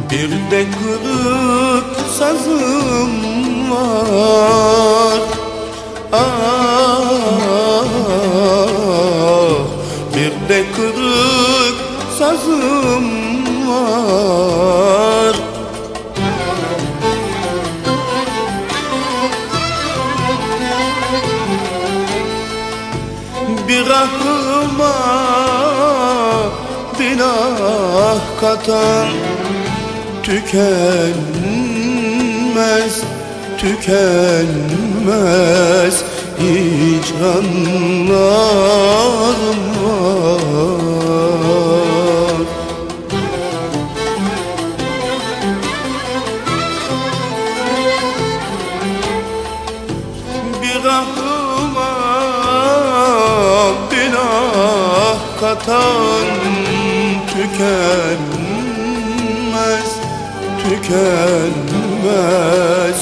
Bir de kırık sazım var. Bir de kırık sazım var. Bir ahıma günah katan tükenmez, tükenmez hicranlarım var. Bir ahıma günah katan tükenmez, tükenmez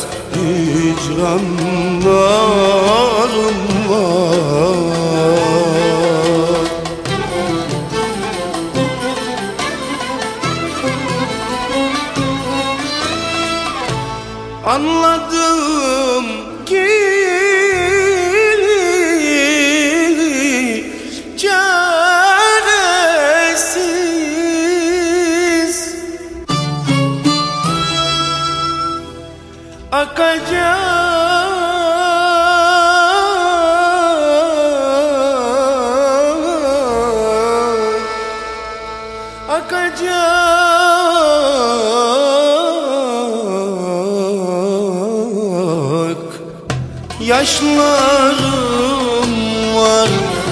hicranlarım var. Anladım ki akacak, akacak yaşlarım var.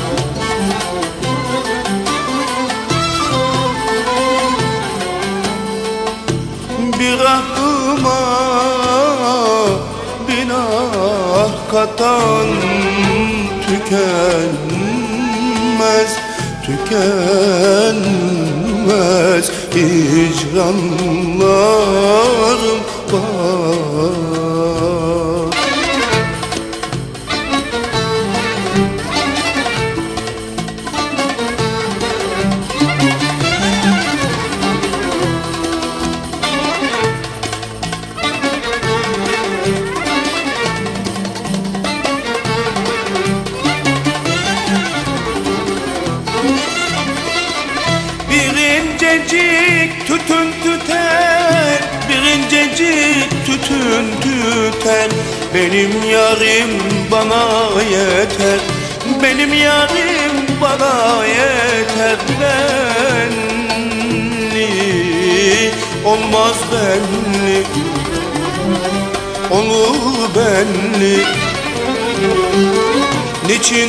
Bir aklıma günah katan tükenmez, tükenmez hicranlarım var. Tütün tüter, bir incecik tütün tüter. Benim yarim bana yeter, benim yarim bana yeter. Benli olmaz benli, olur benli. Niçin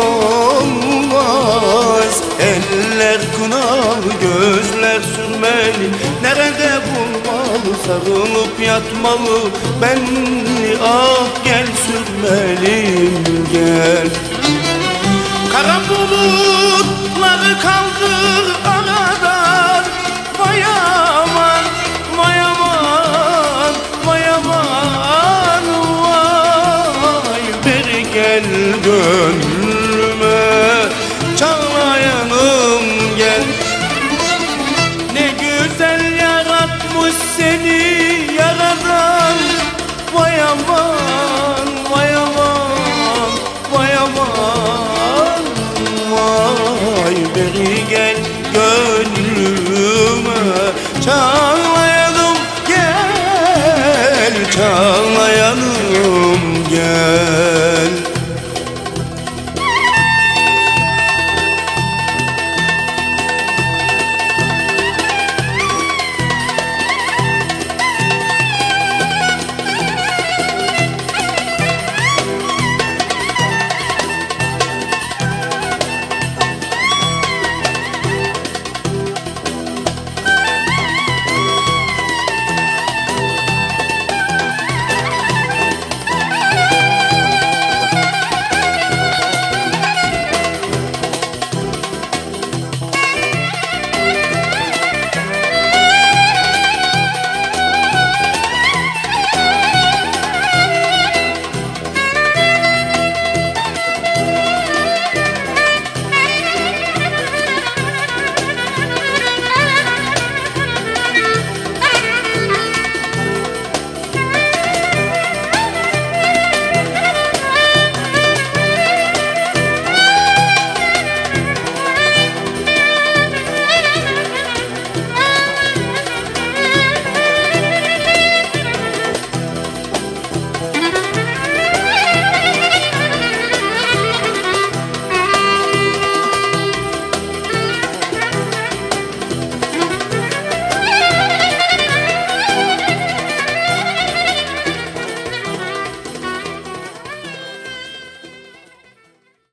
olmaz? Eller kınalı, gözler sürmeli. Nerede bulmalı, sarılıp yatmalı. Benli ah gel sürmelim gel. Kara bulutları kaldır